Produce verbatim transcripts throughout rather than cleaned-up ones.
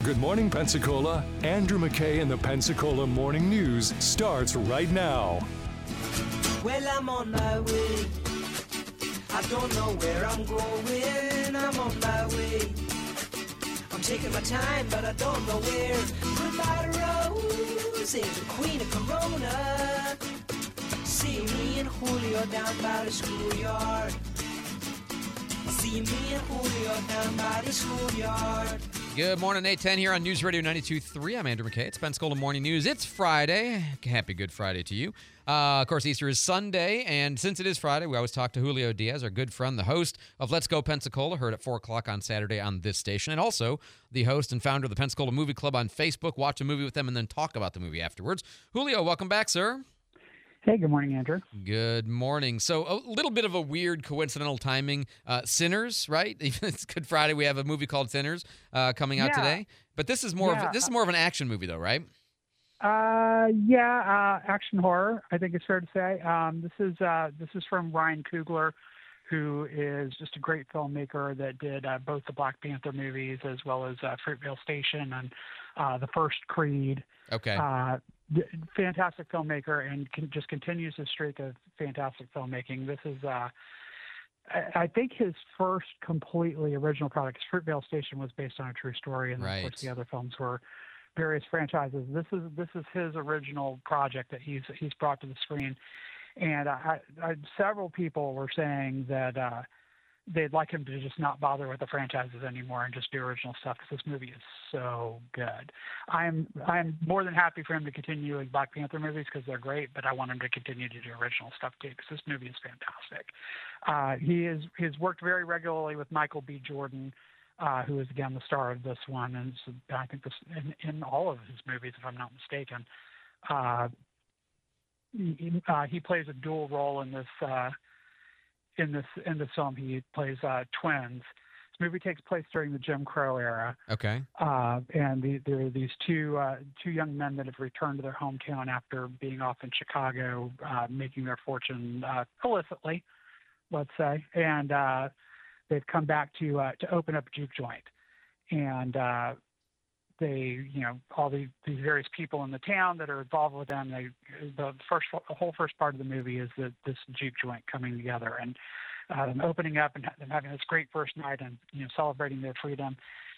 Good Morning Pensacola. Andrew McKay and the Pensacola Morning News starts right now. Well, I'm on my way. I don't know where I'm going. I'm on my way. I'm taking my time, but I don't know where. Goodbye, Rose is the queen of Corona. See me and Julio down by the schoolyard. See me and Julio down by the schoolyard. Good morning, eight ten here on News Radio ninety-two point three. I'm Andrew McKay. It's Pensacola Morning News. It's Friday. Happy Good Friday to you. Uh, of course, Easter is Sunday, and since it is Friday, we always talk to Julio Diaz, our good friend, the host of Let's Go Pensacola, heard at four o'clock on Saturday on this station, and also the host and founder of the Pensacola Movie Club on Facebook. Watch a movie with them and then talk about the movie afterwards. Julio, welcome back, sir. Hey, good morning, Andrew. Good morning. So a little bit of a weird coincidental timing. Uh, Sinners, right? It's Good Friday. We have a movie called Sinners uh, coming out Yeah. today. But this is more Yeah. of this is more of an action movie, though, right? Uh, yeah, uh, action horror, I think it's fair to say. Um, this is uh, this is from Ryan Coogler, who is just a great filmmaker that did uh, both the Black Panther movies as well as uh, Fruitvale Station and uh, the first Creed. Okay. Uh, d- fantastic filmmaker and can, just continues his streak of fantastic filmmaking. This is, uh, I, I think, his first completely original product. Fruitvale Station was based on a true story, and Right. of course the other films were various franchises. This is this is his original project that he's he's brought to the screen, and I, I, several people were saying that uh, they'd like him to just not bother with the franchises anymore and just do original stuff because this movie is so good. I'm I'm more than happy for him to continue with Black Panther movies because they're great, but I want him to continue to do original stuff too because this movie is fantastic. Uh, he is he's worked very regularly with Michael B. Jordan, Uh, who is again the star of this one, and so I think this in, in all of his movies, if I'm not mistaken. Uh, he, uh, he plays a dual role in this uh, in this in this film. He plays uh, twins. This movie takes place during the Jim Crow era, Okay. uh, and the, there are these two uh, two young men that have returned to their hometown after being off in Chicago, uh, making their fortune uh, illicitly, let's say, and uh, they've come back to uh, to open up a juke joint, and uh, they, you know, all the, these various people in the town that are involved with them. They, the first, the whole first part of the movie is that this juke joint coming together and uh, them opening up and them having this great first night and you know celebrating their freedom,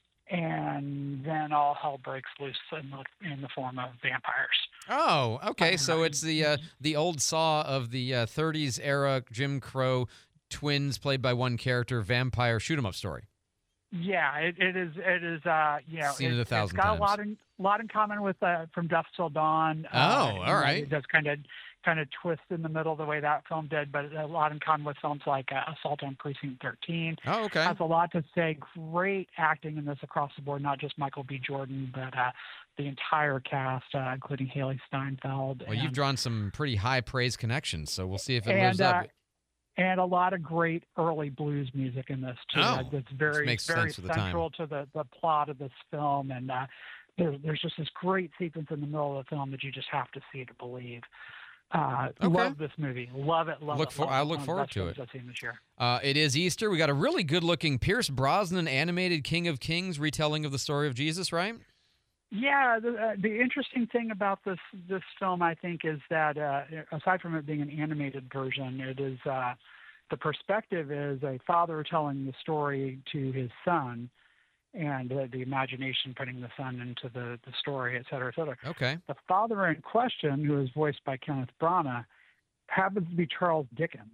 and then all hell breaks loose in the, in the form of vampires. Oh, okay. Um, So it's the uh, the old Saw of the uh, thirties era Jim Crow twins played by one character vampire shoot 'em up story. Yeah, it, it is. It is. Uh, you know, Seen it a thousand it's got times. a lot in lot in common with uh, From Dusk Till Dawn. Oh, uh, all you know, right. It does kind of kind of twist in the middle the way that film did, but a lot in common with films like uh, Assault on Precinct thirteen. Oh, okay. Has a lot to say. Great acting in this across the board, not just Michael B. Jordan, but uh, the entire cast, uh, including Haley Steinfeld. Well, you've and, drawn some pretty high praise connections, so we'll see if it and, lives uh, up. And a lot of great early blues music in this too. Oh, That's very, makes very sense with the central to the, the plot of this film. And uh, there, there's just this great sequence in the middle of the film that you just have to see to believe. Uh, Okay. Love this movie. Love it. Love Look it. for- love I it. look One of the forward best to films it. I've seen this year. Uh, it is Easter. We got a really good-looking Pierce Brosnan animated King of Kings retelling of the story of Jesus, right? Yeah, the, uh, the interesting thing about this this film, I think, is that uh, aside from it being an animated version, it is uh, the perspective is a father telling the story to his son, and uh, the imagination putting the son into the, the story, et cetera, et cetera. Okay. The father in question, who is voiced by Kenneth Branagh, happens to be Charles Dickens.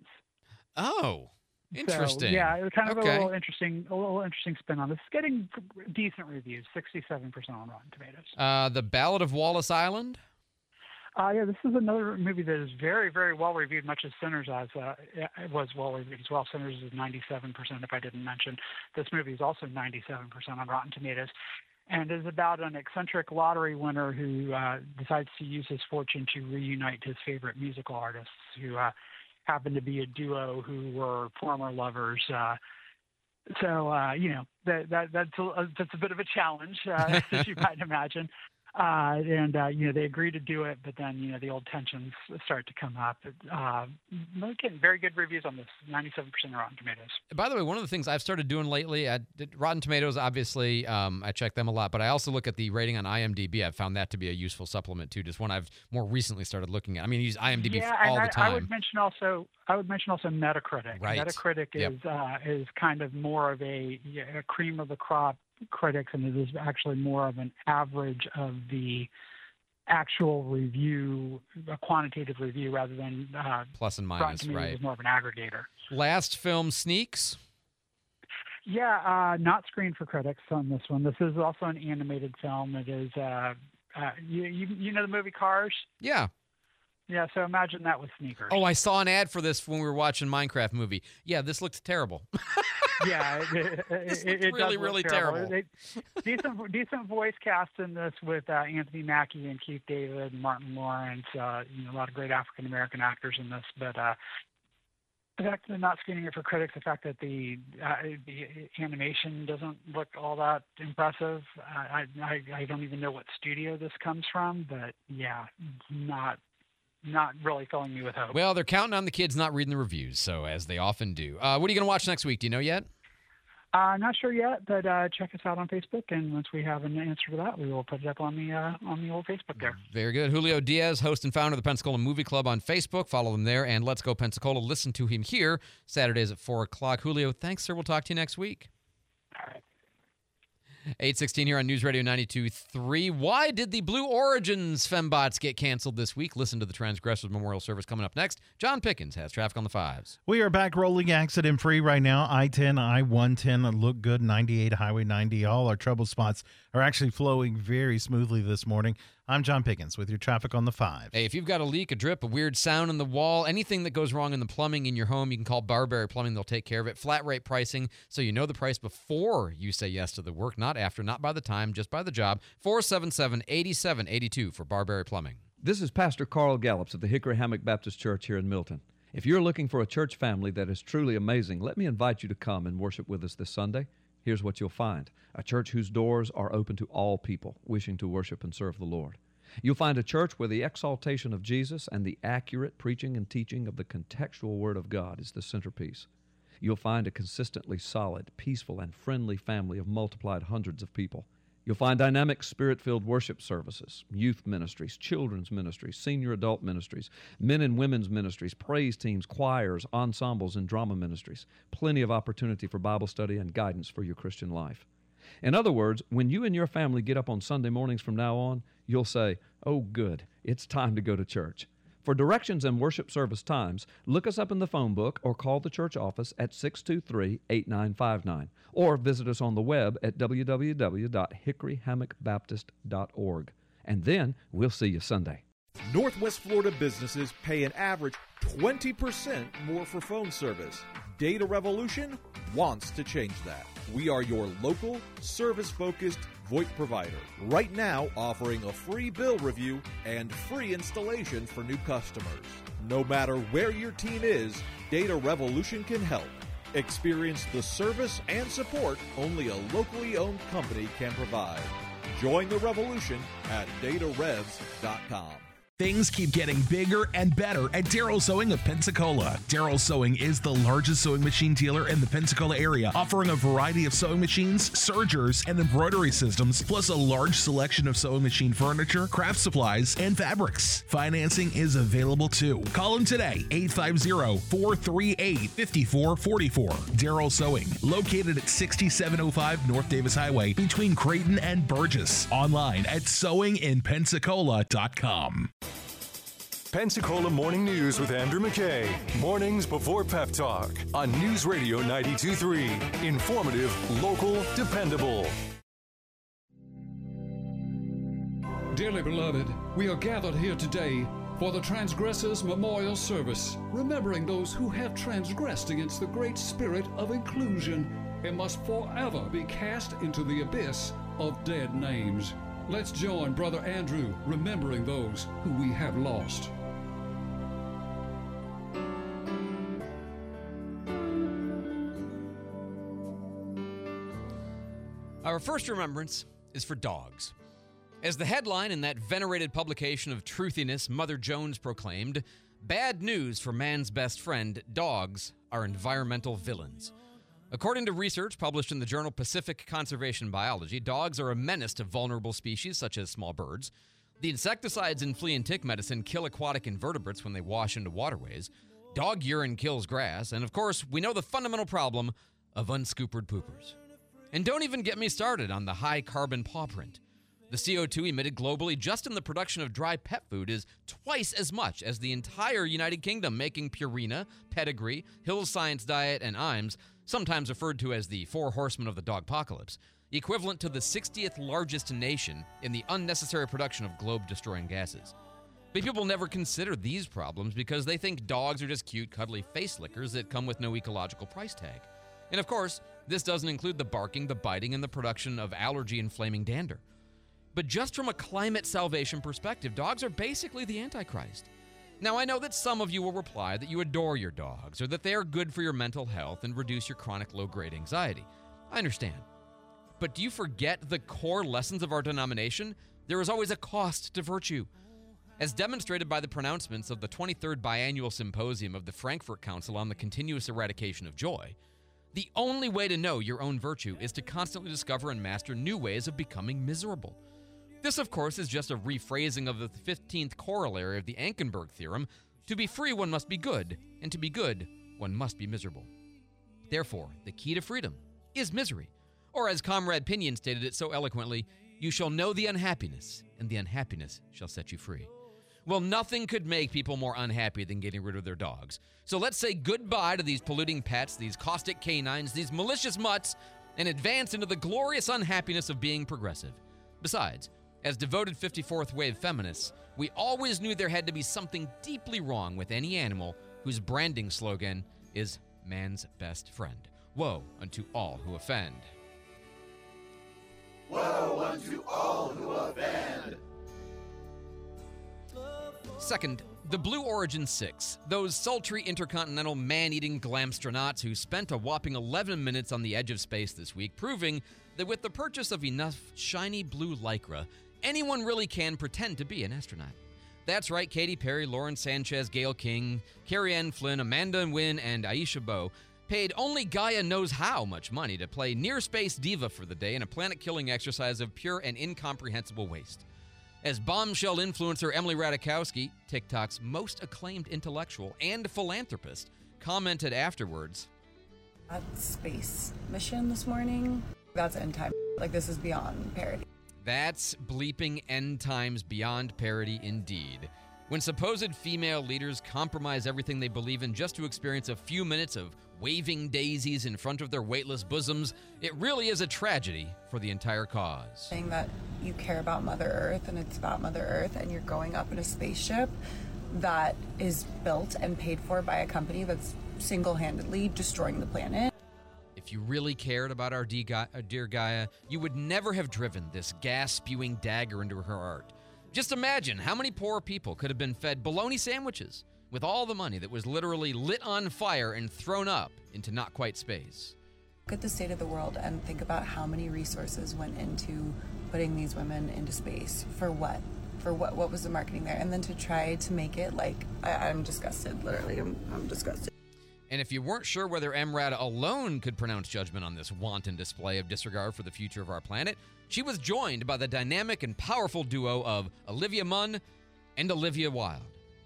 Oh, interesting. So, yeah, it was kind of Okay. a little interesting, a little interesting spin on this. It's getting decent reviews, sixty-seven percent on Rotten Tomatoes. Uh, the Ballad of Wallace Island. Uh, yeah, this is another movie that is very, very well reviewed, much as Sinners as uh, it was well reviewed as well. Sinners is ninety-seven percent, if I didn't mention. This movie is also ninety-seven percent on Rotten Tomatoes, and is about an eccentric lottery winner who uh, decides to use his fortune to reunite his favorite musical artists, who uh, happen to be a duo who were former lovers. Uh, so uh, you know that that that's a, that's a bit of a challenge, uh, as you might imagine. Uh, and, uh, you know, they agree to do it, but then, you know, the old tensions start to come up. Uh, we're getting very good reviews on this, ninety-seven percent of Rotten Tomatoes. By the way, one of the things I've started doing lately, I, Rotten Tomatoes, obviously, um, I check them a lot, but I also look at the rating on IMDb. I've found that to be a useful supplement, too, just one I've more recently started looking at. I mean, I use IMDb yeah, all and the time. I, I would mention also, I would mention also Metacritic. Right. Metacritic Yep. is uh, is kind of more of a, a cream of the crop critics, and it is actually more of an average of the actual review, a quantitative review, rather than uh, plus and Rotten minus, Tomatoes right? is more of an aggregator. Last film sneaks. Yeah, uh, not screened for critics on this one. This is also an animated film. It is, uh, uh, you, you you know the movie Cars? Yeah. Yeah, so imagine that with sneakers. Oh, I saw an ad for this when we were watching Minecraft movie. Yeah, this looked terrible. Yeah, it, it, This it, looked it really, does look really terrible. terrible. It, decent, decent voice cast in this with uh, Anthony Mackie and Keith David and Martin Lawrence. Uh, you know, a lot of great African American actors in this. But uh, the fact that they're not screening it for critics, the fact that the uh, the animation doesn't look all that impressive. I, I I don't even know what studio this comes from, but yeah, not. Not really filling me with hope. Well, they're counting on the kids not reading the reviews, so as they often do. Uh, what are you going to watch next week? Do you know yet? Uh, not sure yet, but uh, check us out on Facebook, and once we have an answer to that, we will put it up on the uh, on the old Facebook there. Very good. Julio Diaz, host and founder of the Pensacola Movie Club on Facebook. Follow them there, and Let's Go Pensacola. Listen to him here Saturdays at four o'clock. Julio, thanks, sir. We'll talk to you next week. All right. eight sixteen here on News Radio ninety-two point three. Why did the Blue Origins Fembots get canceled this week? Listen to the Transgressors Memorial Service coming up next. John Pickens has traffic on the fives. We are back rolling accident free right now. I ten, I one ten look good. ninety-eight, Highway ninety. All our trouble spots are actually flowing very smoothly this morning. I'm John Pickens with your traffic on the five. Hey, if you've got a leak, a drip, a weird sound in the wall, anything that goes wrong in the plumbing in your home, you can call Barberry Plumbing. They'll take care of it. Flat rate pricing, so you know the price before you say yes to the work, not after, not by the time, just by the job. four seven seven, eight seven eight two for Barberry Plumbing. This is Pastor Carl Gallups of the Hickory Hammock Baptist Church here in Milton. If you're looking for a church family that is truly amazing, let me invite you to come and worship with us this Sunday. Here's what you'll find: a church whose doors are open to all people wishing to worship and serve the Lord. You'll find a church where the exaltation of Jesus and the accurate preaching and teaching of the contextual Word of God is the centerpiece. You'll find a consistently solid, peaceful, and friendly family of multiplied hundreds of people. You'll find dynamic, spirit-filled worship services, youth ministries, children's ministries, senior adult ministries, men and women's ministries, praise teams, choirs, ensembles, and drama ministries. Plenty of opportunity for Bible study and guidance for your Christian life. In other words, when you and your family get up on Sunday mornings from now on, you'll say, "Oh, good, it's time to go to church." For directions and worship service times, look us up in the phone book or call the church office at six two three, eight nine five nine or visit us on the web at w w w dot hickory hammock baptist dot org. And then we'll see you Sunday. Northwest Florida businesses pay an average twenty percent more for phone service. Data Revolution wants to change that. We are your local, service-focused VoIP provider. Right now, offering a free bill review and free installation for new customers. No matter where your team is, Data Revolution can help. Experience the service and support only a locally owned company can provide. Join the revolution at data revs dot com. Things keep getting bigger and better at Darryl Sewing of Pensacola. Darryl Sewing is the largest sewing machine dealer in the Pensacola area, offering a variety of sewing machines, sergers, and embroidery systems, plus a large selection of sewing machine furniture, craft supplies, and fabrics. Financing is available too. Call him today, eight five zero, four three eight, five four four four. Darryl Sewing, located at sixty-seven oh five North Davis Highway between Creighton and Burgess. Online at sewing in pensacola dot com. Pensacola Morning News with Andrew McKay. Mornings before Pep Talk on News Radio ninety-two point three. Informative, local, dependable. Dearly beloved, we are gathered here today for the Transgressors Memorial Service, remembering those who have transgressed against the great spirit of inclusion and must forever be cast into the abyss of dead names. Let's join Brother Andrew remembering those who we have lost. Our first remembrance is for dogs. As the headline in that venerated publication of truthiness, Mother Jones proclaimed, bad news for man's best friend, dogs are environmental villains. According to research published in the journal Pacific Conservation Biology, dogs are a menace to vulnerable species such as small birds. The insecticides in flea and tick medicine kill aquatic invertebrates when they wash into waterways. Dog urine kills grass. And of course, we know the fundamental problem of unscoopered poopers. And don't even get me started on the high carbon paw print. The C O two emitted globally just in the production of dry pet food is twice as much as the entire United Kingdom, making Purina, Pedigree, Hill's Science Diet, and Iams, sometimes referred to as the four horsemen of the dogpocalypse, equivalent to the sixtieth largest nation in the unnecessary production of globe-destroying gases. But people never consider these problems because they think dogs are just cute, cuddly face lickers that come with no ecological price tag. And of course, this doesn't include the barking, the biting, and the production of allergy-inflaming dander. But just from a climate salvation perspective, dogs are basically the Antichrist. Now, I know that some of you will reply that you adore your dogs or that they are good for your mental health and reduce your chronic low-grade anxiety. I understand. But do you forget the core lessons of our denomination? There is always a cost to virtue. As demonstrated by the pronouncements of the twenty-third Biannual Symposium of the Frankfurt Council on the Continuous Eradication of Joy, the only way to know your own virtue is to constantly discover and master new ways of becoming miserable. This, of course, is just a rephrasing of the fifteenth corollary of the Ankenberg theorem. To be free, one must be good, and to be good, one must be miserable. Therefore, the key to freedom is misery. Or as Comrade Pinion stated it so eloquently, you shall know the unhappiness, and the unhappiness shall set you free. Well, nothing could make people more unhappy than getting rid of their dogs. So let's say goodbye to these polluting pets, these caustic canines, these malicious mutts, and advance into the glorious unhappiness of being progressive. Besides, as devoted fifty-fourth wave feminists, we always knew there had to be something deeply wrong with any animal whose branding slogan is man's best friend. Woe unto all who offend. Woe unto all who offend. Second, the Blue Origin six, those sultry intercontinental man-eating glamstronauts who spent a whopping eleven minutes on the edge of space this week, proving that with the purchase of enough shiny blue lycra, anyone really can pretend to be an astronaut. That's right, Katy Perry, Lauren Sanchez, Gayle King, Carrie Ann Flynn, Amanda Nguyen, and Aisha Bowe paid only Gaia knows how much money to play near-space diva for the day in a planet-killing exercise of pure and incomprehensible waste. As bombshell influencer Emily Ratajkowski, TikTok's most acclaimed intellectual and philanthropist, commented afterwards, That space mission this morning, that's end time. Like, this is beyond parody. That's bleeping end times beyond parody indeed. When supposed female leaders compromise everything they believe in just to experience a few minutes of waving daisies in front of their weightless bosoms, it really is a tragedy for the entire cause. Saying that you care about Mother Earth and it's about Mother Earth and you're going up in a spaceship that is built and paid for by a company that's single-handedly destroying the planet. If you really cared about our dear Gaia, you would never have driven this gas-spewing dagger into her heart. Just imagine how many poor people could have been fed bologna sandwiches with all the money that was literally lit on fire and thrown up into not quite space. Look at the state of the world and think about how many resources went into putting these women into space. For what? For what? What was the marketing there? And then to try to make it like, I, I'm disgusted, literally, I'm, I'm disgusted. And if you weren't sure whether Emrata alone could pronounce judgment on this wanton display of disregard for the future of our planet, she was joined by the dynamic and powerful duo of Olivia Munn and Olivia Wilde,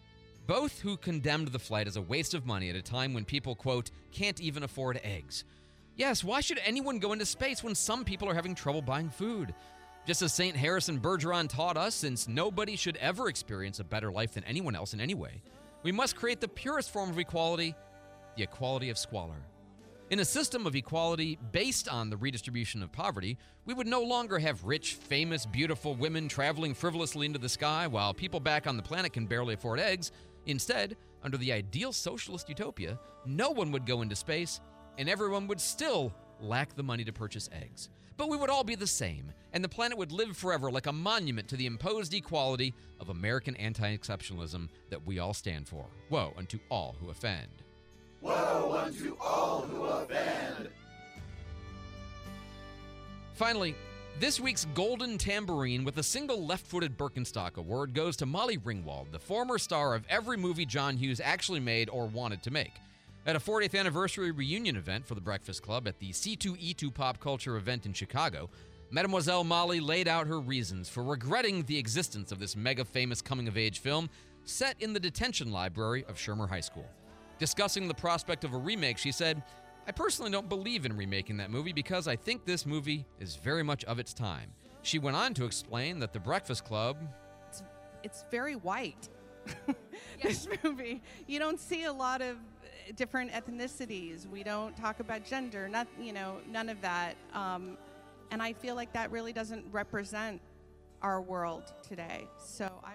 both who condemned the flight as a waste of money at a time when people, quote, can't even afford eggs. Yes, why should anyone go into space when some people are having trouble buying food? Just as Saint Harrison Bergeron taught us, since nobody should ever experience a better life than anyone else in any way, we must create the purest form of equality, the equality of squalor. In a system of equality based on the redistribution of poverty, we would no longer have rich, famous, beautiful women traveling frivolously into the sky while people back on the planet can barely afford eggs. Instead, under the ideal socialist utopia, no one would go into space and everyone would still lack the money to purchase eggs. But we would all be the same, and the planet would live forever like a monument to the imposed equality of American anti-exceptionalism that we all stand for. Woe unto all who offend. Woe unto all who offend. Finally, This week's Golden Tambourine with a single left-footed Birkenstock award goes to Molly Ringwald, the former star of every movie John Hughes actually made or wanted to make. At a fortieth anniversary reunion event for the Breakfast Club at the C two E two Pop Culture event in Chicago, Mademoiselle Molly laid out her reasons for regretting the existence of this mega-famous coming-of-age film set in the detention library of Shermer High School. Discussing the prospect of a remake, she said, "I personally don't believe in remaking that movie because I think this movie is very much of its time." She went on to explain that The Breakfast Club... It's, it's very white, this movie. You don't see a lot of different ethnicities. We don't talk about gender, not, you know, none of that. Um, and I feel like that really doesn't represent our world today. So I...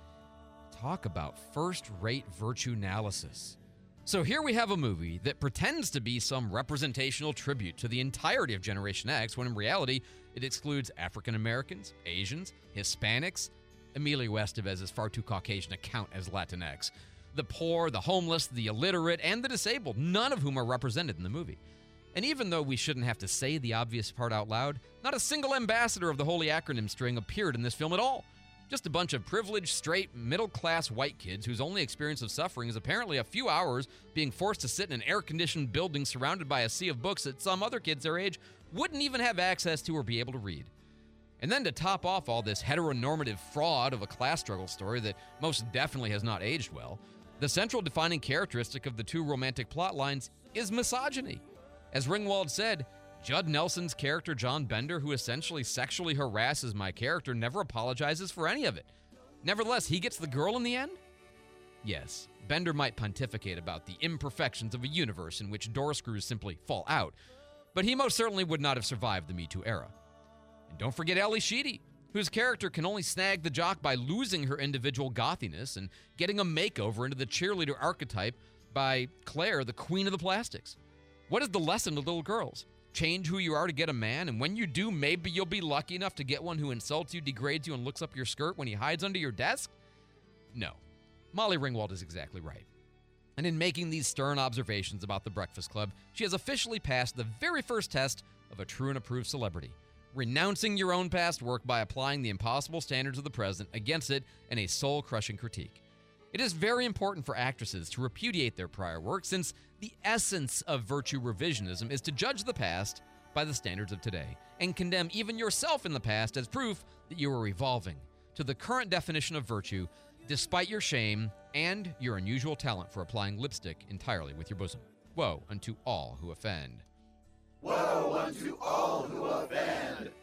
Talk about first-rate virtue analysis. So here we have a movie that pretends to be some representational tribute to the entirety of Generation X, when in reality, it excludes African Americans, Asians, Hispanics. Emilio Estevez is far too Caucasian to count as Latinx. The poor, the homeless, the illiterate, and the disabled, none of whom are represented in the movie. And even though we shouldn't have to say the obvious part out loud, not a single ambassador of the holy acronym string appeared in this film at all. Just a bunch of privileged, straight, middle-class white kids whose only experience of suffering is apparently a few hours being forced to sit in an air-conditioned building surrounded by a sea of books that some other kids their age wouldn't even have access to or be able to read. And then to top off all this heteronormative fraud of a class struggle story that most definitely has not aged well, the central defining characteristic of the two romantic plot lines is misogyny. As Ringwald said, Judd Nelson's character, John Bender, who essentially sexually harasses my character, never apologizes for any of it. Nevertheless, he gets the girl in the end? Yes, Bender might pontificate about the imperfections of a universe in which door screws simply fall out, but he most certainly would not have survived the Me Too era. And don't forget Ally Sheedy, whose character can only snag the jock by losing her individual gothiness and getting a makeover into the cheerleader archetype by Claire, the queen of the plastics. What is the lesson to little girls? Change who you are to get a man, and when you do, maybe you'll be lucky enough to get one who insults you, degrades you, and looks up your skirt when he hides under your desk? No. Molly Ringwald is exactly right. And in making these stern observations about the Breakfast Club, she has officially passed the very first test of a true and approved celebrity. Renouncing your own past work by applying the impossible standards of the present against it in a soul-crushing critique. It is very important for actresses to repudiate their prior work, since the essence of virtue revisionism is to judge the past by the standards of today and condemn even yourself in the past as proof that you are evolving to the current definition of virtue despite your shame and your unusual talent for applying lipstick entirely with your bosom. Woe unto all who offend. Woe unto all who offend.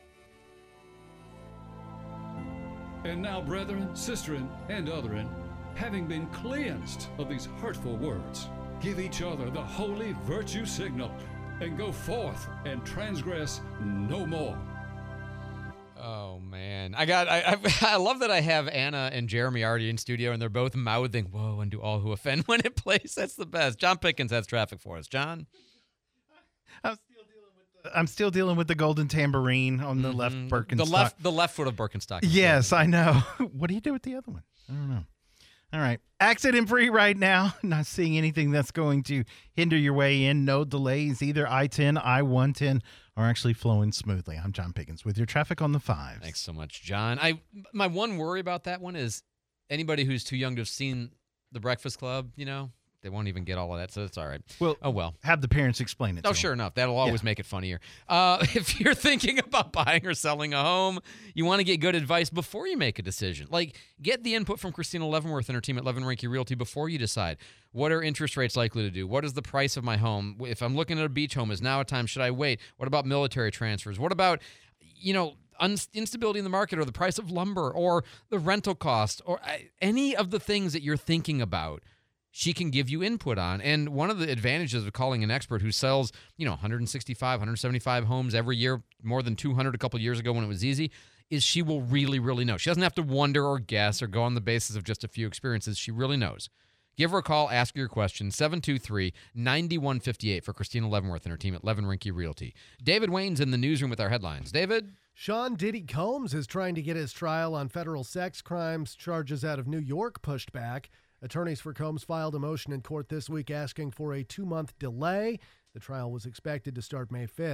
And now, brethren, sisterin, and otherin, having been cleansed of these hurtful words, give each other the holy virtue signal, and go forth and transgress no more. Oh man, I got. I, I I love that I have Anna and Jeremy already in studio, and they're both mouthing "Whoa" and "Do all who offend" when it plays. That's the best. John Pickens has traffic for us. John, I'm still dealing with the, I'm still dealing with the golden tambourine on the mm-hmm. left Birkenstock. The left, the left foot of Birkenstock. Yes, I know. What do you do with the other one? I don't know. All right. Accident-free right now. Not seeing anything that's going to hinder your way in. No delays. Either I ten, I one ten are actually flowing smoothly. I'm John Pickens with your traffic on the fives. Thanks so much, John. I My one worry about that one is anybody who's too young to have seen The Breakfast Club, you know, they won't even get all of that, so it's all right. Well, oh, well. Have the parents explain it to Oh, them. sure enough. That'll always Yeah. make it funnier. Uh, if you're thinking about buying or selling a home, you want to get good advice before you make a decision. Like, get the input from Christina Leavenworth and her team at Levin Rinke Realty before you decide. What are interest rates likely to do? What is the price of my home? If I'm looking at a beach home, is now a time? Should I wait? What about military transfers? What about, you know, instability in the market, or the price of lumber, or the rental cost, or any of the things that you're thinking about? She can give you input on. And one of the advantages of calling an expert who sells, you know, one hundred sixty-five, one hundred seventy-five homes every year, more than two hundred a couple years ago when it was easy, is she will really, really know. She doesn't have to wonder or guess or go on the basis of just a few experiences. She really knows. Give her a call, ask her your question, seven two three, nine one five eight for Christina Leavenworth and her team at Levin Rinke Realty. David Wayne's in the newsroom with our headlines. David? Sean Diddy Combs is trying to get his trial on federal sex crimes charges out of New York pushed back. Attorneys for Combs filed a motion in court this week asking for a two-month delay. The trial was expected to start May fifth.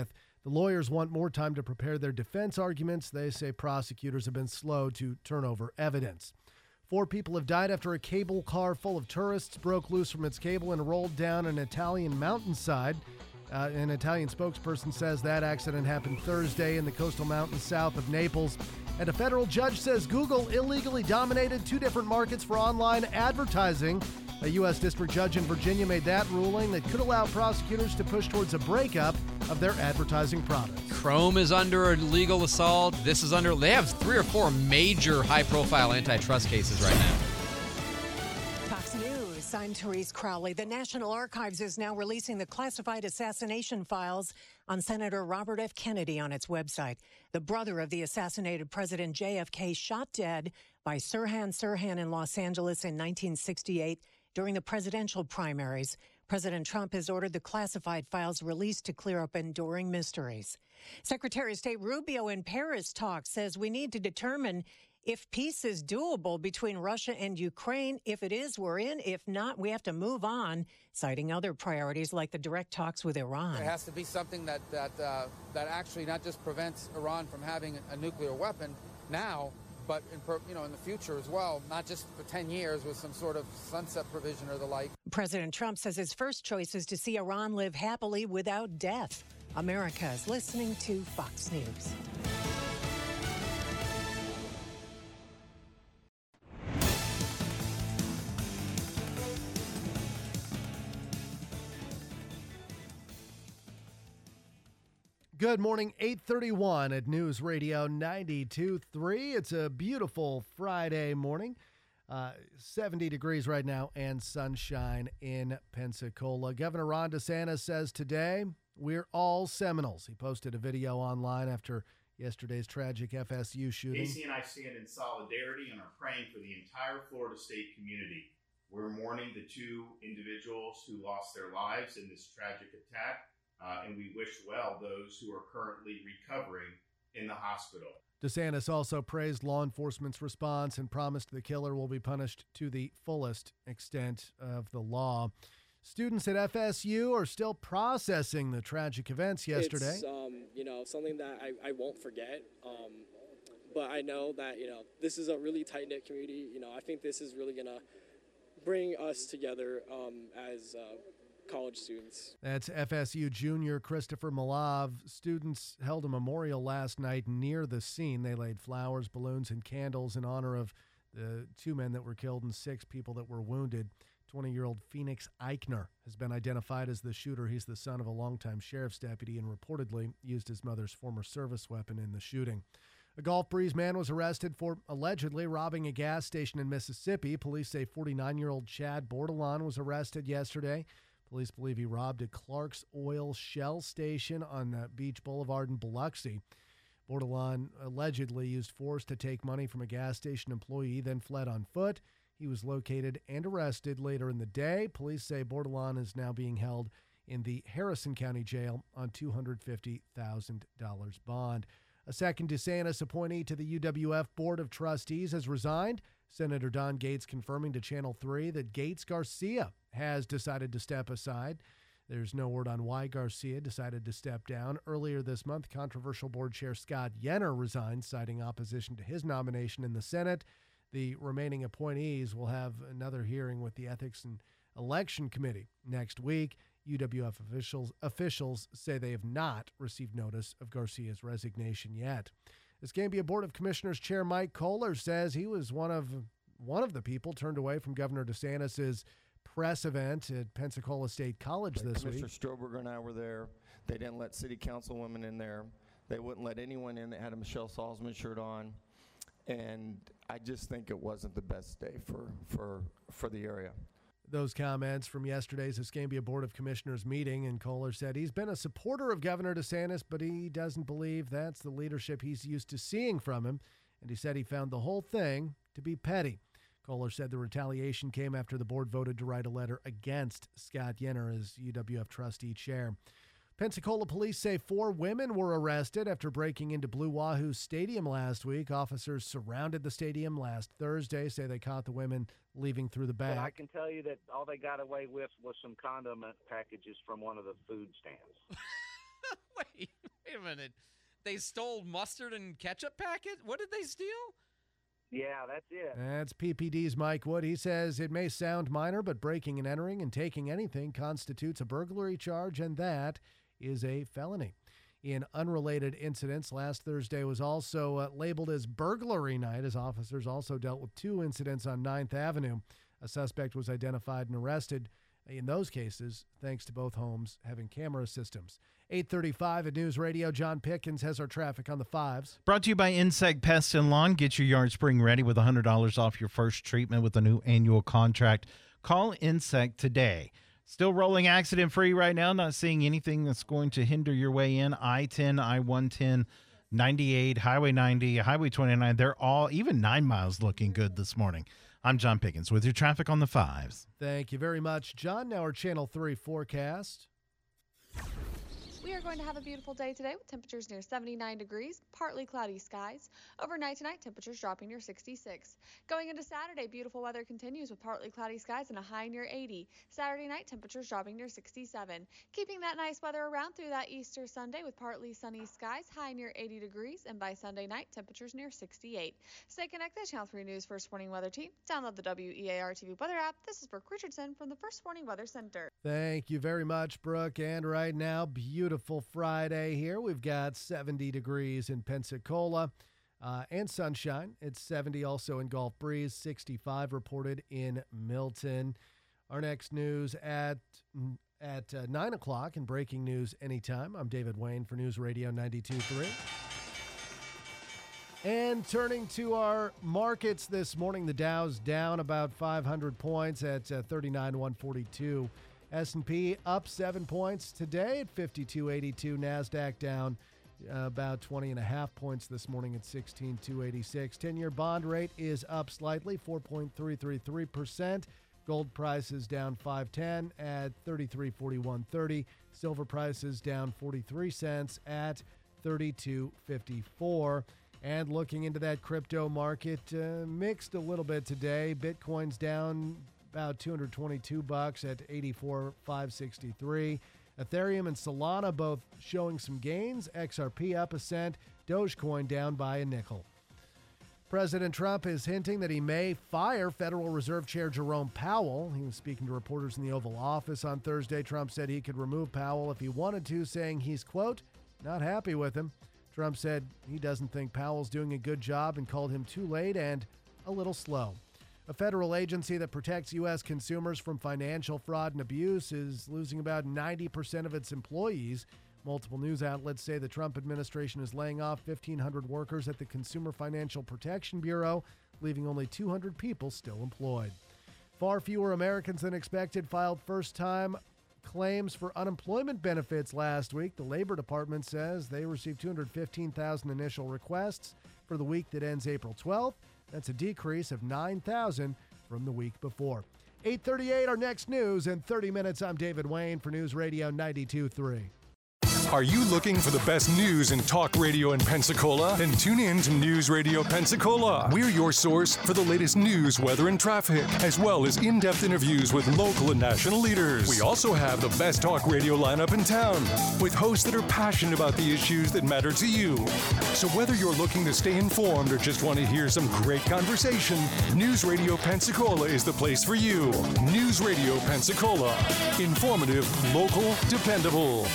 The lawyers want more time to prepare their defense arguments. They say prosecutors have been slow to turn over evidence. Four people have died after a cable car full of tourists broke loose from its cable and rolled down an Italian mountainside. Uh, an Italian spokesperson says that accident happened Thursday in the coastal mountains south of Naples. And a federal judge says Google illegally dominated two different markets for online advertising. A U S district judge in Virginia made that ruling that could allow prosecutors to push towards a breakup of their advertising products. Chrome is under a legal assault. This is under, they have three or four major high-profile antitrust cases right now. Fox News, I'm Therese Crowley. The National Archives is now releasing the classified assassination files on Senator Robert F. Kennedy on its website. The brother of the assassinated President J F K shot dead by Sirhan Sirhan in Los Angeles in nineteen sixty-eight during the presidential primaries. President Trump has ordered the classified files released to clear up enduring mysteries. Secretary of State Rubio in Paris talks says we need to determine if peace is doable between Russia and Ukraine. If it is, we're in. If not, we have to move on, citing other priorities like the direct talks with Iran. It has to be something that that uh, that actually not just prevents Iran from having a nuclear weapon now, but in, you know, in the future as well, not just for ten years with some sort of sunset provision or the like. President Trump says his first choice is to see Iran live happily without death. America is listening to Fox News. Good morning, eight thirty-one at News Radio ninety-two point three. It's a beautiful Friday morning. Uh, seventy degrees right now and sunshine in Pensacola. Governor Ron DeSantis says today, we're all Seminoles. He posted a video online after yesterday's tragic F S U shooting. Casey and I stand in solidarity and are praying for the entire Florida State community. We're mourning the two individuals who lost their lives in this tragic attack. Uh, and we wish well those who are currently recovering in the hospital. DeSantis also praised law enforcement's response and promised the killer will be punished to the fullest extent of the law. Students at F S U are still processing the tragic events yesterday. It's, um, you know, something that I, I won't forget. Um, but I know that, you know, this is a really tight-knit community. You know, I think this is really going to bring us together um, as uh, college students. That's F S U junior Christopher Malav. Students held a memorial last night near the scene. They laid flowers, balloons, and candles in honor of the two men that were killed and six people that were wounded. twenty-year-old Phoenix Eichner has been identified as the shooter. He's the son of a longtime sheriff's deputy and reportedly used his mother's former service weapon in the shooting. A Gulf Breeze man was arrested for allegedly robbing a gas station in Mississippi. Police say forty-nine-year-old Chad Bordelon was arrested yesterday. Police believe he robbed a Clark's Oil Shell station on uh, Beach Boulevard in Biloxi. Bordelon allegedly used force to take money from a gas station employee, then fled on foot. He was located and arrested later in the day. Police say Bordelon is now being held in the Harrison County Jail on two hundred fifty thousand dollars bond. A second DeSantis appointee to the U W F Board of Trustees has resigned. Senator Don Gates confirming to Channel three that Gates Garcia has decided to step aside. There's no word on why Garcia decided to step down. Earlier this month, controversial board chair Scott Yenner resigned, citing opposition to his nomination in the Senate. The remaining appointees will have another hearing with the Ethics and Election Committee next week. U W F officials officials say they have not received notice of Garcia's resignation yet. Escambia Board of Commissioners Chair Mike Kohler says he was one of one of the people turned away from Governor DeSantis' press event at Pensacola State College this Commissioner week. Stroberger and I were there. They didn't let city councilwomen in there. They wouldn't let anyone in that had a Michelle Salzman shirt on. And I just think it wasn't the best day for, for, for the area. Those comments from yesterday's Escambia Board of Commissioners meeting, and Kohler said he's been a supporter of Governor DeSantis, but he doesn't believe that's the leadership he's used to seeing from him, and he said he found the whole thing to be petty. Kohler said the retaliation came after the board voted to write a letter against Scott Yenner as U W F trustee chair. Pensacola police say four women were arrested after breaking into Blue Wahoo Stadium last week. Officers surrounded the stadium last Thursday, say they caught the women leaving through the back. Well, I can tell you that all they got away with was some condiment packages from one of the food stands. wait, wait Wait a minute. They stole mustard and ketchup packet? What did they steal? Yeah, that's it. That's P P D's Mike Wood. He says it may sound minor, but breaking and entering and taking anything constitutes a burglary charge, and that is a felony. In unrelated incidents, last Thursday was also uh, labeled as burglary night, as officers also dealt with two incidents on ninth Avenue. A suspect was identified and arrested in those cases, thanks to both homes having camera systems. eight thirty-five at News Radio. John Pickens has our traffic on the fives. Brought to you by Insect Pest and Lawn. Get your yard spring ready with one hundred dollars off your first treatment with a new annual contract. Call Insect today. Still rolling accident-free right now. Not seeing anything that's going to hinder your way in. I ten, I one ten, ninety-eight, Highway ninety, Highway twenty-nine. They're all, even nine miles, looking good this morning. I'm John Pickens with your traffic on the fives. Thank you very much, John. Now our Channel three forecast. We are going to have a beautiful day today with temperatures near seventy-nine degrees, partly cloudy skies. Overnight tonight, temperatures dropping near sixty-six. Going into Saturday, beautiful weather continues with partly cloudy skies and a high near eighty. Saturday night, temperatures dropping near sixty-seven. Keeping that nice weather around through that Easter Sunday with partly sunny skies, high near eighty degrees, and by Sunday night, temperatures near sixty-eight. Stay connected, Channel three News First Warning Weather Team. Download the W E A R T V weather app. This is Brooke Richardson from the First Warning Weather Center. Thank you very much, Brooke. And right now, beautiful Friday here. We've got seventy degrees in Pensacola uh, and sunshine. It's seventy also in Gulf Breeze, sixty-five reported in Milton. Our next news at at uh, nine o'clock and breaking news anytime. I'm David Wayne for News Radio ninety-two point three. And turning to our markets this morning, the Dow's down about five hundred points at uh, thirty-nine thousand one hundred forty-two. S and P up seven points today at fifty-two eighty-two. NASDAQ down uh, about twenty and a half points this morning at sixteen thousand two hundred eighty-six. ten-year bond rate is up slightly, four point three three three percent. Gold prices down five ten at thirty-three forty-one thirty. Silver prices down forty-three cents at thirty-two fifty-four. And looking into that crypto market, uh, mixed a little bit today. Bitcoin's down about two hundred twenty-two bucks at eighty-four thousand five hundred sixty-three. Ethereum and Solana both showing some gains. X R P up a cent. Dogecoin down by a nickel. President Trump is hinting that he may fire Federal Reserve Chair Jerome Powell. He was speaking to reporters in the Oval Office on Thursday. Trump said he could remove Powell if he wanted to, saying he's, quote, not happy with him. Trump said he doesn't think Powell's doing a good job and called him too late and a little slow. A federal agency that protects U S consumers from financial fraud and abuse is losing about ninety percent of its employees. Multiple news outlets say the Trump administration is laying off fifteen hundred workers at the Consumer Financial Protection Bureau, leaving only two hundred people still employed. Far fewer Americans than expected filed first-time claims for unemployment benefits last week. The Labor Department says they received two hundred fifteen thousand initial requests for the week that ends April twelfth. That's a decrease of nine thousand from the week before. eight thirty-eight, our next news. In thirty minutes, I'm David Wayne for News Radio ninety-two point three. Are you looking for the best news in talk radio in Pensacola? Then tune in to News Radio Pensacola. We're your source for the latest news, weather, and traffic, as well as in-depth interviews with local and national leaders. We also have the best talk radio lineup in town, with hosts that are passionate about the issues that matter to you. So whether you're looking to stay informed or just want to hear some great conversation, News Radio Pensacola is the place for you. News Radio Pensacola. Informative, local, dependable.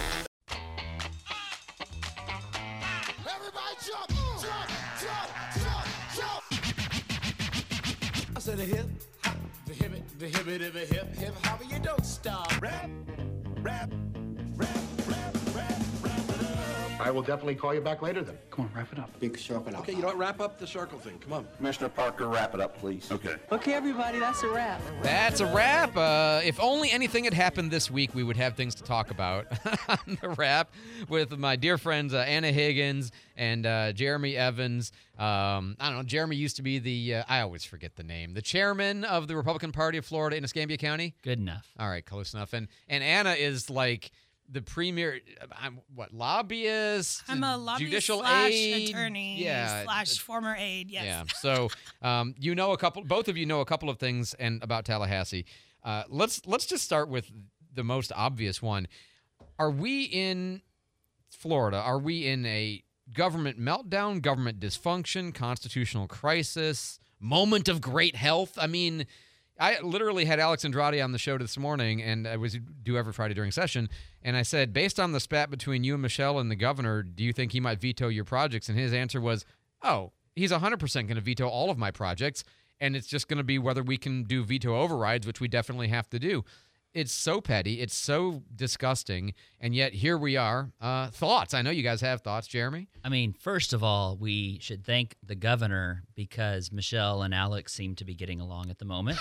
To the hip, hop, the hip, the hip, the hip, hip, hip, hop, you don't stop. Rap, rap, rap, rap, rap, rap it up. I will definitely call you back later then. Come on, wrap it up. Big sharp it up. Okay, you know what? Wrap up the circle thing. Come on. Commissioner Parker, wrap it up, please. Okay. Okay, everybody, that's a wrap. That's a wrap. Uh, if only anything had happened this week, we would have things to talk about on the wrap with my dear friends uh, Anna Higgins and uh, Jeremy Evans. Um, I don't know. Jeremy used to be the, uh, I always forget the name, the chairman of the Republican Party of Florida in Escambia County. Good enough. All right, close enough. And and Anna is like the premier, I'm what, lobbyist? I'm a lobbyist judicial slash aide? attorney yeah. slash former aide, yes. Yeah, so um, you know a couple, both of you know a couple of things and about Tallahassee. Uh, let's let's just start with the most obvious one. Are we in Florida, are we in a government meltdown, government dysfunction, constitutional crisis, moment of great health? I mean, I literally had Alex Andrade on the show this morning, and I was do every Friday during session, and I said, based on the spat between you and Michelle and the governor, do you think he might veto your projects? And his answer was, oh, he's one hundred percent going to veto all of my projects, and it's just going to be whether we can do veto overrides, which we definitely have to do. It's so petty. It's so disgusting. And yet here we are. Uh, thoughts? I know you guys have thoughts, Jeremy. I mean, first of all, we should thank the governor because Michelle and Alex seem to be getting along at the moment.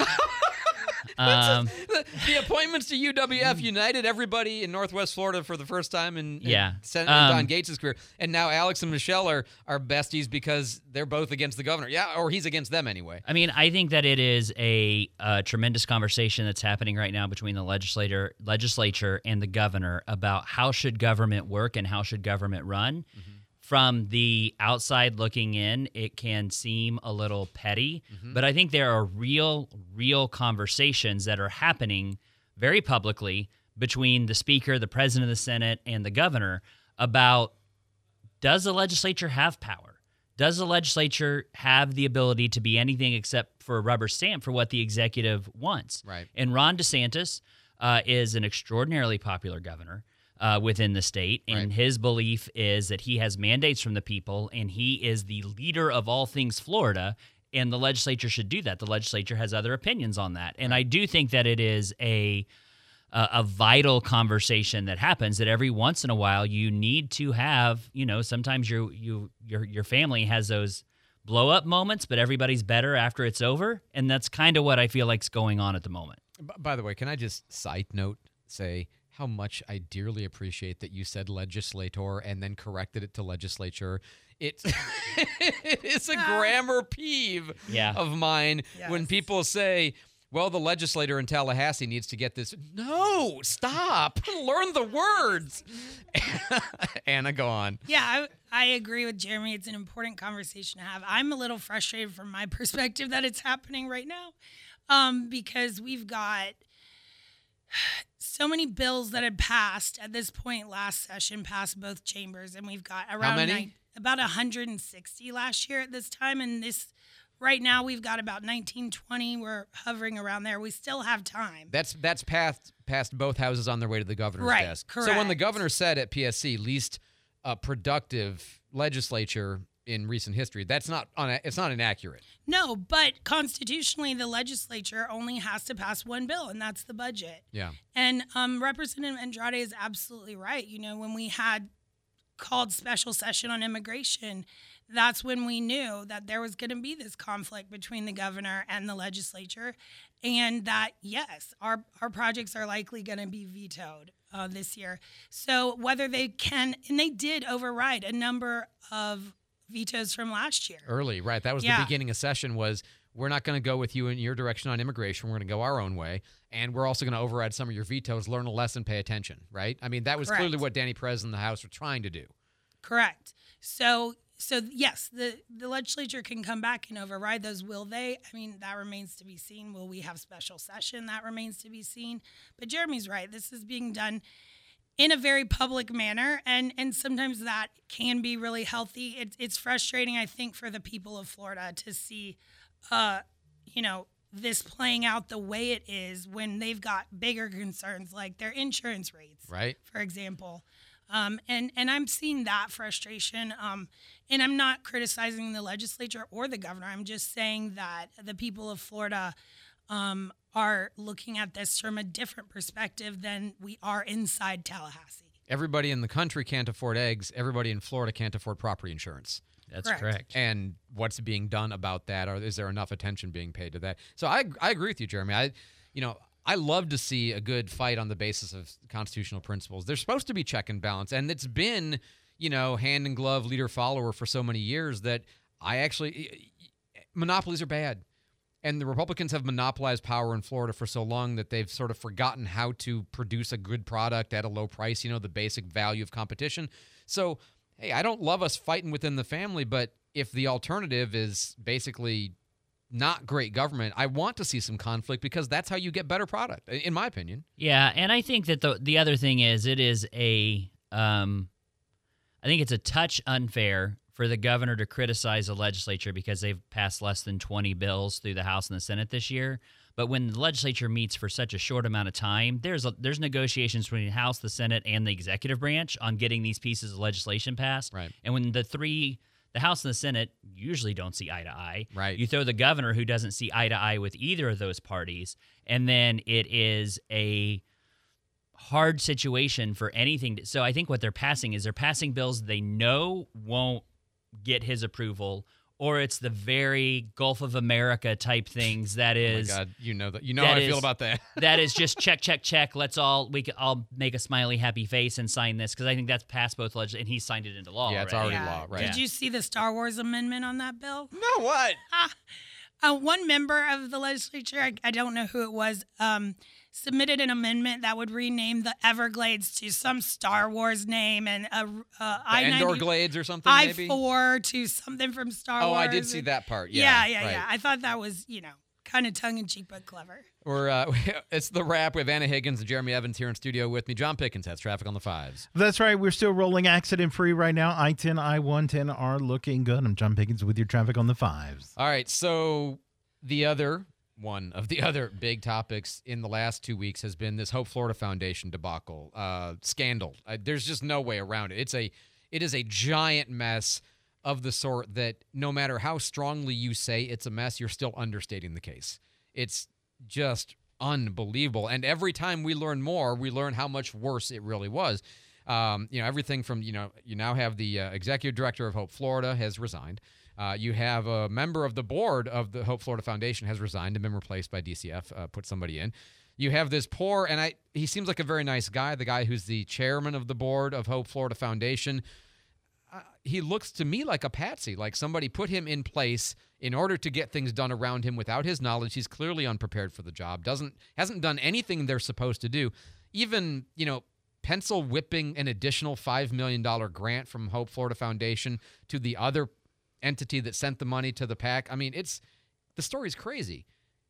um, the, the appointments to U W F united everybody in Northwest Florida for the first time in, in yeah. Senator um, Don Gates' career. And now Alex and Michelle are, are besties because they're both against the governor. Yeah, or he's against them anyway. I mean, I think that it is a, a tremendous conversation that's happening right now between the legislator, legislature and the governor about how should government work and how should government run. Mm-hmm. From the outside looking in, it can seem a little petty, mm-hmm. but I think there are real, real conversations that are happening very publicly between the Speaker, the President of the Senate, and the governor about, does the legislature have power? Does the legislature have the ability to be anything except for a rubber stamp for what the executive wants? Right. And Ron DeSantis uh, is an extraordinarily popular governor. Uh, within the state, and right. his belief is that he has mandates from the people, and he is the leader of all things Florida, and the legislature should do that. The legislature has other opinions on that, and I do think that it is a a, a vital conversation that happens. That every once in a while you need to have. You know, sometimes your you your your family has those blow up moments, but everybody's better after it's over, and that's kind of what I feel like's going on at the moment. B- by the way, can I just side note say how much I dearly appreciate that you said legislator and then corrected it to legislature. It's it's a grammar peeve yeah. of mine yes. when people say, well, the legislator in Tallahassee needs to get this. No, stop. Learn the words. Anna, go on. Yeah, I, I agree with Jeremy. It's an important conversation to have. I'm a little frustrated from my perspective that it's happening right now um, because we've got so many bills that had passed at this point last session, passed both chambers, and we've got around How many? Nine, about one hundred sixty last year at this time, and this right now we've got about nineteen, twenty. We're hovering around there. We still have time. That's that's past past both houses on their way to the governor's right, desk. Correct. So when the governor said at P S C, least uh, productive legislature in recent history, that's not on. It's not inaccurate. No, but constitutionally, the legislature only has to pass one bill, and that's the budget. Yeah. And um, Representative Andrade is absolutely right. You know, when we had called special session on immigration, that's when we knew that there was going to be this conflict between the governor and the legislature, and that, yes, our, our projects are likely going to be vetoed uh, this year. So whether they can, and they did override a number of vetoes from last year. Early, right. That was yeah. the beginning of session was, we're not going to go with you in your direction on immigration. We're going to go our own way. And we're also going to override some of your vetoes, learn a lesson, pay attention, right? I mean, that was Correct. clearly what Danny Perez and the House were trying to do. Correct. So, so yes, the, the legislature can come back and override those. Will they? I mean, that remains to be seen. Will we have special session? That remains to be seen. But Jeremy's right. This is being done in a very public manner, and, and sometimes that can be really healthy. It, it's frustrating, I think, for the people of Florida to see, uh, you know, this playing out the way it is when they've got bigger concerns like their insurance rates, right? For example. Um, and, and I'm seeing that frustration. Um, and I'm not criticizing the legislature or the governor. I'm just saying that the people of Florida um, are looking at this from a different perspective than we are inside Tallahassee. Everybody in the country can't afford eggs. Everybody in Florida can't afford property insurance. That's Correct. correct. And what's being done about that? Or is there enough attention being paid to that? So I I agree with you, Jeremy. I, you know, I love to see a good fight on the basis of constitutional principles. There's supposed to be check and balance, and it's been, you know, hand in glove, leader follower for so many years that I actually monopolies are bad. And the Republicans have monopolized power in Florida for so long that they've sort of forgotten how to produce a good product at a low price, you know, the basic value of competition. So, hey, I don't love us fighting within the family, but if the alternative is basically not great government, I want to see some conflict because that's how you get better product, in my opinion. Yeah, and I think that the the other thing is it is a um, I think it's a touch unfair for the governor to criticize the legislature because they've passed less than twenty bills through the House and the Senate this year. But when the legislature meets for such a short amount of time, there's a, there's negotiations between the House, the Senate, and the executive branch on getting these pieces of legislation passed. Right. And when the three, the House and the Senate usually don't see eye to eye. Right. You throw the governor who doesn't see eye to eye with either of those parties, and then it is a hard situation for anything. To, so I think what they're passing is they're passing bills they know won't get his approval, or it's the very Gulf of America type things that is. Oh my God, you know that. You know how I is, feel about that. That is just check, check, check. Let's all we can all make a smiley, happy face and sign this because I think that's passed both legislatures and he signed it into law. Yeah, it's already. already law, right? Did you see the Star Wars amendment on that bill? No, what? Uh, one member of the legislature, I, I don't know who it was, um, submitted an amendment that would rename the Everglades to some Star Wars name and a, uh, I ninety Endor Glades or something, I maybe? four to something from Star Oh, Wars. I did see that part. Yeah, yeah, yeah, right. yeah. I thought that was, you know, kind of tongue-in-cheek but clever. We're, uh, it's the wrap with Anna Higgins and Jeremy Evans here in studio with me. John Pickens has traffic on the fives. That's right. We're still rolling accident-free right now. I ten, I one ten are looking good. I'm John Pickens with your traffic on the fives. All right, so the other one of the other big topics in the last two weeks has been this Hope Florida Foundation debacle, uh, scandal. Uh, there's just no way around it. It's a, it is a giant mess of the sort that no matter how strongly you say it's a mess, you're still understating the case. It's just unbelievable. And every time we learn more, we learn how much worse it really was. Um, you know, everything from, you know, you now have the uh, executive director of Hope Florida has resigned. Uh, you have a member of the board of the Hope Florida Foundation has resigned and been replaced by D C F, uh, put somebody in. You have this poor, and I he seems like a very nice guy, the guy who's the chairman of the board of Hope Florida Foundation. Uh, he looks to me like a patsy, like somebody put him in place in order to get things done around him without his knowledge. He's clearly unprepared for the job, doesn't hasn't done anything they're supposed to do. Even, you know, pencil whipping an additional five million dollars grant from Hope Florida Foundation to the other entity that sent the money to the PAC. I mean, it's the story's crazy.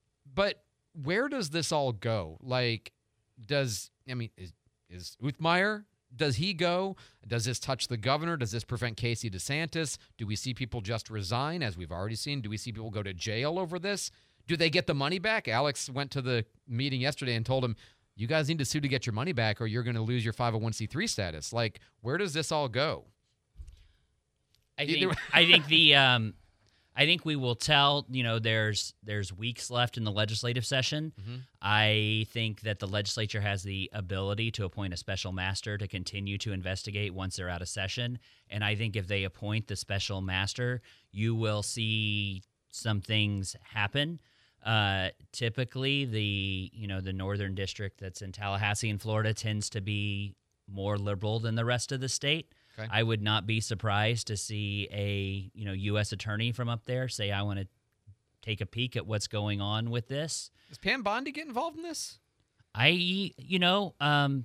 But where does this all go? Like, does, I mean, is, is Uthmeyer, does he go? Does this touch the governor? Does this prevent Casey DeSantis? Do we see people just resign, as we've already seen? Do we see people go to jail over this? Do they get the money back? Alex went to the meeting yesterday and told him, you guys need to sue to get your money back or you're going to lose your five oh one c three status. Like, where does this all go? I think, I think the um, I think we will tell. You know, there's there's weeks left in the legislative session. Mm-hmm. I think that the legislature has the ability to appoint a special master to continue to investigate once they're out of session. And I think if they appoint the special master, you will see some things happen. Uh, typically, the you know the northern district that's in Tallahassee in Florida tends to be more liberal than the rest of the state. Okay. I would not be surprised to see a you know U S attorney from up there say, I want to take a peek at what's going on with this. Does Pam Bondi get involved in this? I, you know, um,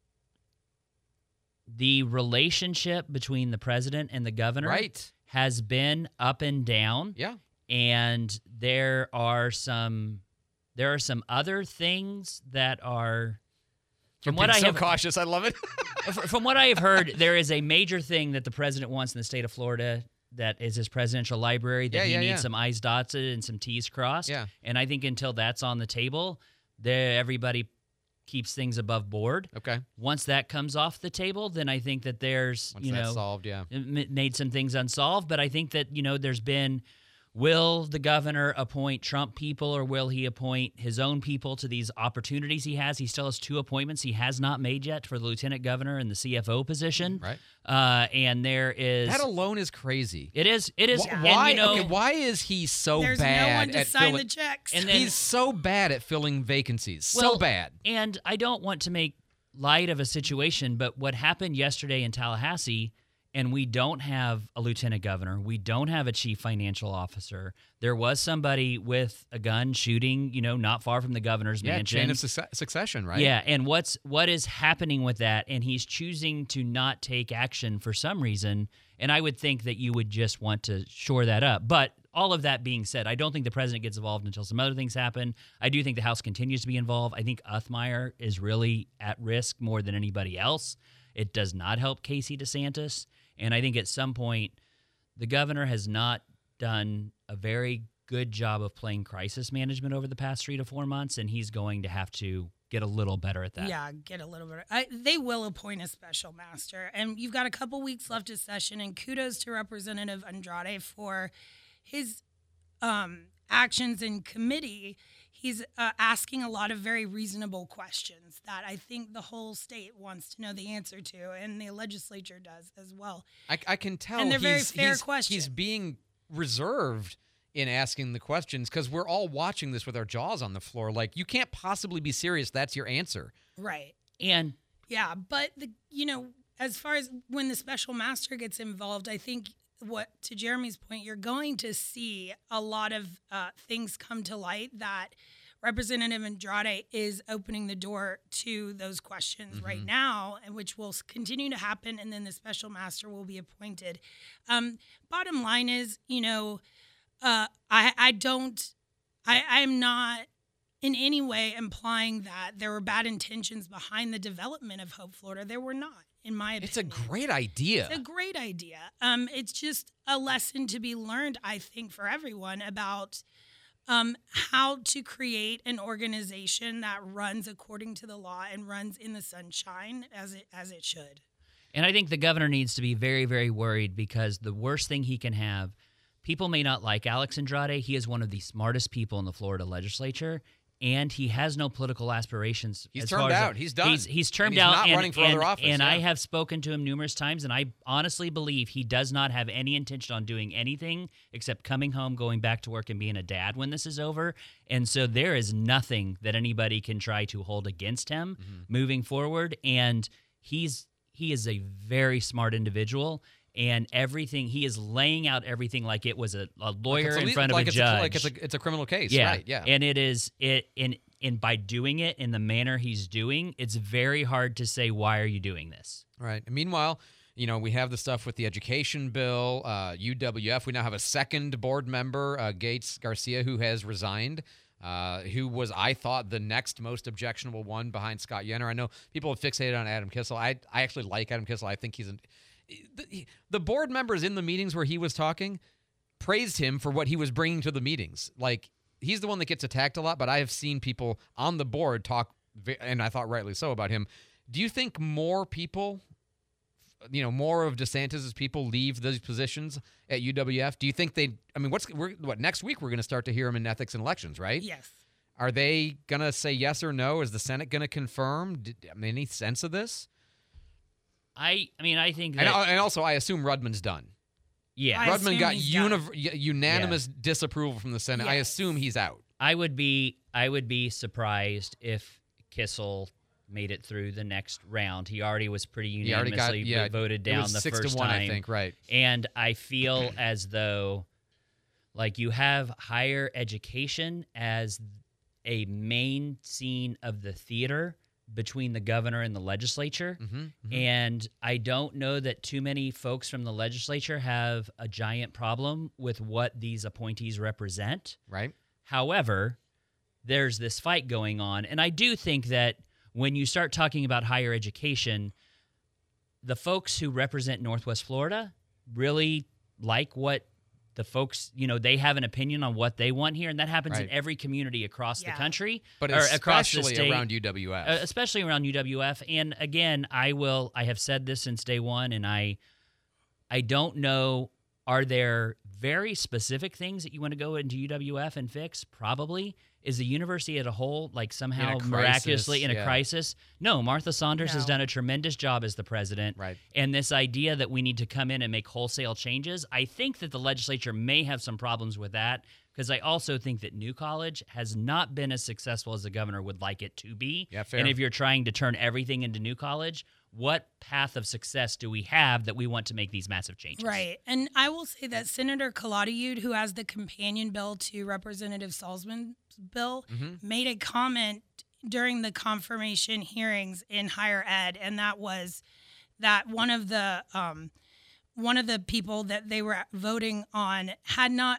the relationship between the president and the governor right. has been up and down. Yeah. And there are some there are some other things that are From what I so have cautious, I love it. From what I have heard, there is a major thing that the president wants in the state of Florida that is his presidential library that Yeah, he yeah, needs yeah. some I's dotted and some T's crossed. Yeah. And I think until that's on the table, there everybody keeps things above board. Okay. Once that comes off the table, then I think that there's, Once you that's know, solved, yeah. m- made some things unsolved. But I think that, you know, there's been, will the governor appoint Trump people or will he appoint his own people to these opportunities he has? He still has two appointments he has not made yet for the lieutenant governor and the C F O position. Right. Uh, and there is That alone is crazy. It is. It is. Wh- and, Why? you know, okay, why is he so There's no bad one to at sign filling? the checks. And then- He's so bad at filling vacancies. Well, so bad. And I don't want to make light of a situation, but what happened yesterday in Tallahassee, and we don't have a lieutenant governor, we don't have a chief financial officer. There was somebody with a gun shooting, you know, not far from the governor's Yeah, mansion. chain of succe- succession, right? Yeah, and what's what is happening with that? And he's choosing to not take action for some reason. And I would think that you would just want to shore that up. But all of that being said, I don't think the president gets involved until some other things happen. I do think the House continues to be involved. I think Uthmeyer is really at risk more than anybody else. It does not help Casey DeSantis. And I think at some point, the governor has not done a very good job of playing crisis management over the past three to four months, and he's going to have to get a little better at that. Yeah, get a little bit. I, they will appoint a special master, and you've got a couple weeks left of session. And kudos to Representative Andrade for his um, actions in committee. He's uh, asking a lot of very reasonable questions that I think the whole state wants to know the answer to, and the legislature does as well. I, I can tell And they're very he's, fair he's, questions. he's being reserved in asking the questions because we're all watching this with our jaws on the floor. Like, you can't possibly be serious. That's your answer. Right. And yeah, but the you know, as far as when the special master gets involved, I think what to Jeremy's point, you're going to see a lot of uh, things come to light that Representative Andrade is opening the door to those questions Mm-hmm. right now, and which will continue to happen, and then the special master will be appointed. Um, bottom line is, you know, uh, I I don't, I I am not in any way implying that there were bad intentions behind the development of Hope Florida. There were not, in my opinion. It's a great idea. It's a great idea. Um, it's just a lesson to be learned, I think, for everyone about um, how to create an organization that runs according to the law and runs in the sunshine as it as it should. And I think the governor needs to be very, very worried because the worst thing he can have, people may not like Alex Andrade. He is one of the smartest people in the Florida legislature, and he has no political aspirations. He's as termed far as out. He's done. He's, he's termed And he's out. not and, running for and, other office, And I yeah. have spoken to him numerous times, and I honestly believe he does not have any intention on doing anything except coming home, going back to work, and being a dad when this is over. And so there is nothing that anybody can try to hold against him Mm-hmm. moving forward. And he's he is a very smart individual. And everything, he is laying out everything like it was a, a lawyer Like it's in a- front like of a it's judge. like it's a, it's a criminal case. Yeah, Right, yeah. And it is it in and by doing it in the manner he's doing, it's very hard to say why are you doing this. Right. And meanwhile, you know, we have the stuff with the education bill, uh, U W F. We now have a second board member, uh, Gates Garcia, who has resigned, uh, who was, I thought, the next most objectionable one behind Scott Yenner. I know people have fixated on Adam Kissel. I I actually like Adam Kissel. I think he's an the, the board members in the meetings where he was talking praised him for what he was bringing to the meetings. Like, he's the one that gets attacked a lot, but I have seen people on the board talk, ve- and I thought rightly so, about him. Do you think more people, you know, more of DeSantis's people leave those positions at U W F? Do you think they? I mean, what's we're, what next week we're going to start to hear him in ethics and elections, right? Yes. Are they going to say yes or no? Is the Senate going to confirm? Did, I mean, any sense of this? I I mean I think And, that and also, I assume Rudman's done. yeah. I Rudman assume got he's done. univ- y- unanimous disapproval from the Senate. I Yes. assume he's out. I would be I would be surprised if Kissel made it through the next round. He already was pretty He already got- unanimously yeah, voted it down was the six to first one, time. I think, right. And I feel as though like you have higher education as a main scene of the theater between the governor and the legislature. Mhm, mhm. And I don't know that too many folks from the legislature have a giant problem with what these appointees represent. Right. However, there's this fight going on. And I do think that when you start talking about higher education, the folks who represent Northwest Florida really like what the folks, you know, they have an opinion on what they want here. And that happens in Right. every community across Yeah. the country. But or across the especially state, around U W F. uh, especially around U W F. And again, I will, I have said this since day one, and I, I don't know, are there very specific things that you want to go into U W F and fix? Probably. Is the university as a whole, like somehow crisis, miraculously in a yeah. crisis? No, Martha Saunders has No. done a tremendous job as the president. Right. And this idea that we need to come in and make wholesale changes, I think that the legislature may have some problems with that, because I also think that New College has not been as successful as the governor would like it to be. Yeah, fair. And if you're trying to turn everything into New College, what path of success do we have that we want to make these massive changes? Right. And I will say that Senator Calatayud, who has the companion bill to Representative Salzman's bill, Mm-hmm. made a comment during the confirmation hearings in higher ed, and that was that one of the um, one of the people that they were voting on had not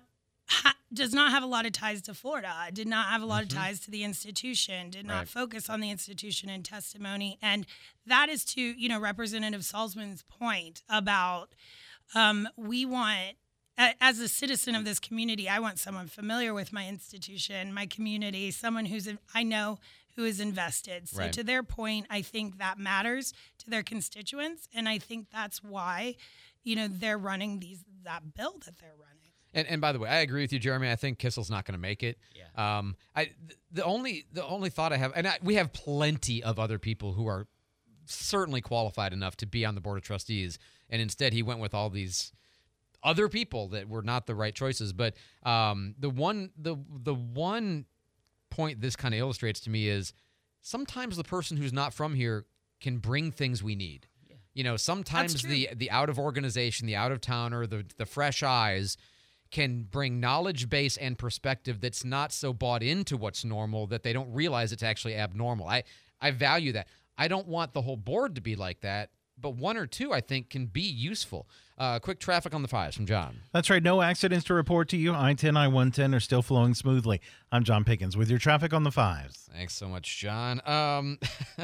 ha- does not have a lot of ties to Florida, did not have a lot Mm-hmm. of ties to the institution, did not Right. focus on the institution in testimony. And that is to, you know, Representative Salzman's point about um, we want, a- as a citizen of this community, I want someone familiar with my institution, my community, someone who's, I know who is invested. So Right. to their point, I think that matters to their constituents. And I think that's why, you know, they're running these that bill that they're running. And, and by the way, I agree with you, Jeremy. I think Kissel's not going to make it. Yeah. Um. I th- the only the only thought I have, and I, we have plenty of other people who are certainly qualified enough to be on the board of trustees, and instead he went with all these other people that were not the right choices. But um, the one the the one point this kind of illustrates to me is sometimes the person who's not from here can bring things we need. You know, sometimes the the out of organization, the out of towner, the the fresh eyes can bring knowledge base and perspective that's not so bought into what's normal that they don't realize it's actually abnormal. I, I value that. I don't want the whole board to be like that, but one or two I think can be useful. Uh, quick traffic on the fives from John. That's right. No accidents to report to you. I ten, I one ten are still flowing smoothly. I'm John Pickens with your traffic on the fives. Thanks so much, John. Um,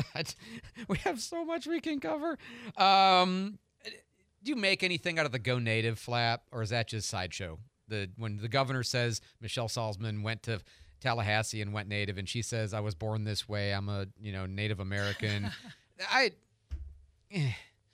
we have so much we can cover. Um, do you make anything out of the Go Native flap, or is that just sideshow? The when the governor says Michelle Salzman went to Tallahassee and went Native, and she says, "I was born this way. I'm a you know Native American." I. eh.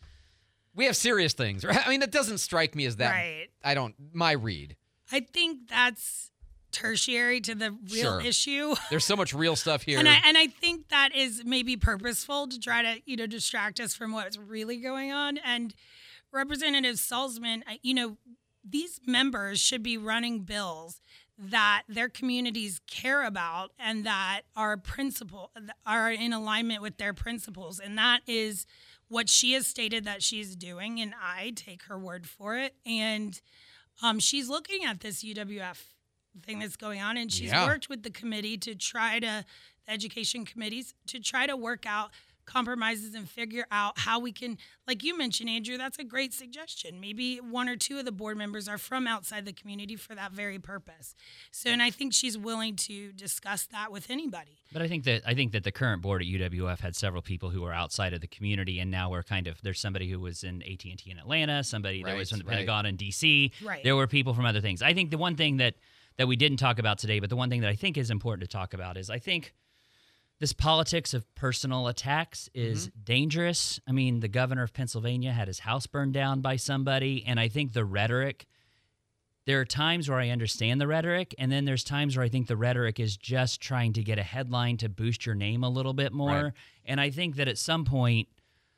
We have serious things, right? I mean, it doesn't strike me as that. Right. I don't. My read. I think that's tertiary to the real Sure. issue. There's so much real stuff here. And I and I think that is maybe purposeful to try to, you know, distract us from what's really going on. And Representative Salzman, I- you know, these members should be running bills that their communities care about and that are principle are in alignment with their principles. And that is what she has stated that she's doing, and I take her word for it. And um, she's looking at this U W F thing that's going on, and she's Yeah. worked with the committee to try to, the education committees, to try to work out compromises and figure out how we can, like you mentioned, Andrew, that's a great suggestion. Maybe one or two of the board members are from outside the community for that very purpose. So, and I think she's willing to discuss that with anybody. But I think that I think that the current board at U W F had several people who were outside of the community, and now we're kind of there's somebody who was in A T and T in Atlanta, somebody that was Right, from the right. Pentagon in D C. Right. There were people from other things. I think the one thing that that we didn't talk about today, but the one thing that I think is important to talk about is I think this politics of personal attacks is Mm-hmm. dangerous. I mean, the governor of Pennsylvania had his house burned down by somebody, and I think the rhetoric. There are times where I understand the rhetoric, and then there's times where I think the rhetoric is just trying to get a headline to boost your name a little bit more. Right. And I think that at some point,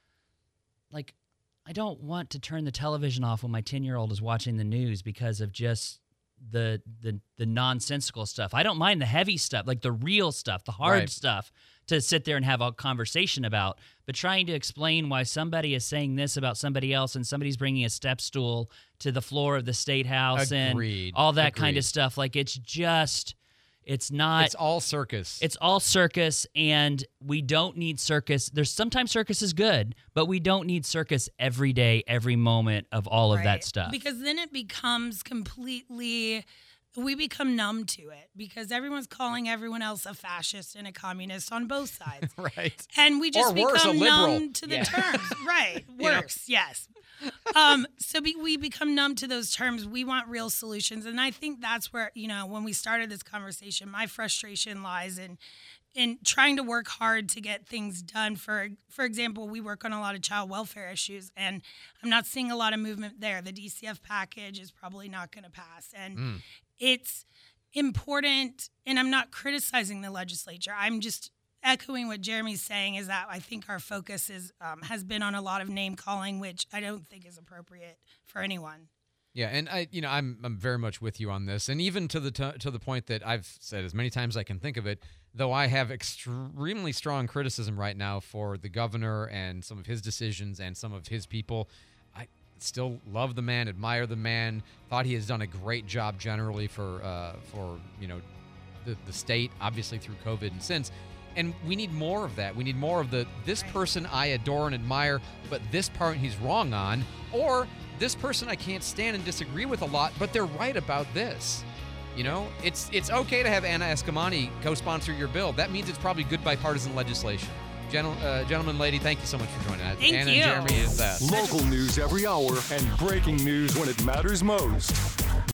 like, I don't want to turn the television off when my ten-year-old is watching the news because of just the the the nonsensical stuff. I don't mind the heavy stuff, like the real stuff, the hard Right. stuff to sit there and have a conversation about. But trying to explain why somebody is saying this about somebody else and somebody's bringing a step stool to the floor of the state house Agreed. and all that kind Agreed. of stuff, like it's just it's not It's all circus. it's all circus, and we don't need circus. There's sometimes circus is good, but we don't need circus every day, every moment of all of that Right. stuff. Because then it becomes completely, we become numb to it because everyone's calling everyone else a fascist and a communist on both sides. right. And we just Or worse, a become liberal. numb to the Yeah. terms. Right. You know? Worse, yes. Um, so be, we become numb to those terms. We want real solutions. And I think that's where, you know, when we started this conversation, my frustration lies in in trying to work hard to get things done. For for example, we work on a lot of child welfare issues, and I'm not seeing a lot of movement there. The D C F package is probably not going to pass. And Mm. it's important, and I'm not criticizing the legislature. I'm just echoing what Jeremy's saying is that I think our focus is um, has been on a lot of name calling, which I don't think is appropriate for anyone. Yeah, and I, you know, I'm I'm very much with you on this, and even to the t- to the point that I've said as many times as I can think of it. Though I have extremely strong criticism right now for the governor and some of his decisions and some of his people, I still love the man, admire the man. Thought he has done a great job generally for uh, for you know the the state, obviously through COVID and since. And we need more of that. We need more of the, this person I adore and admire, but this part he's wrong on. Or this person I can't stand and disagree with a lot, but they're right about this. You know, it's it's okay to have Anna Eskamani co-sponsor your bill. That means it's probably good bipartisan legislation. Gentle, uh, gentleman, lady, thank you so much for joining us. Thank Anna you. and Jeremy is that. Local news every hour and breaking news when it matters most.